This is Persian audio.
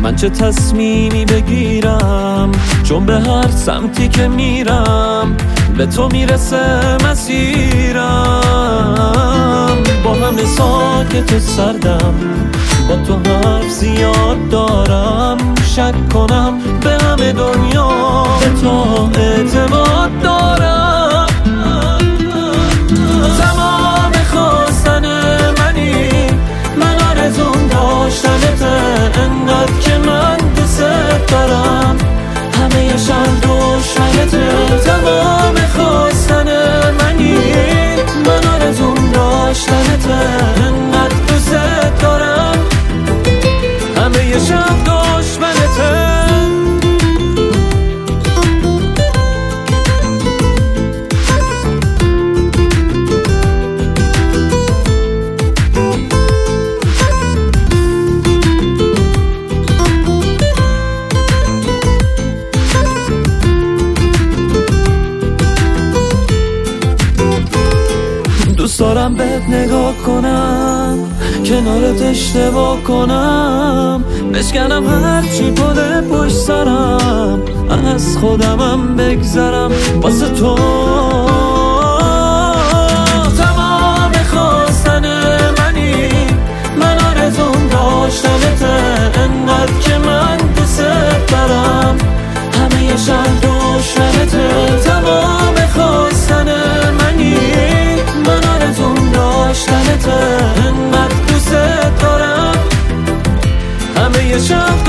من چه تصمیمی بگیرم، چون به هر سمتی که میرم به تو میرسه مسیرم. با همه ساکت و سردم، با تو حرف زیاد دارم، شک کنم به همه دنیا به تو اعتماد دارم. تمام خواستن منی، من آرزوم داشتنته، انقدر که من دوست دارم، همه شب دشمنته. تمام خواستن منی، من آرزوم داشتنته، انقدر دوست دارم، همه شب دشمنته. دوست دارم بهت نگاه کنم، کنارت اشتباه کنم، بشکنم هرچی بوده پشت سرم، از خودمم بگذرم واسه تو. تمام خواستن منی، من آرزوم داشتنته، انقدر که من دوست دارم، همه شب دشمنته. تمام خواستن منی، من آرزوم داشتنته، انقدر دوست دارم، همه شب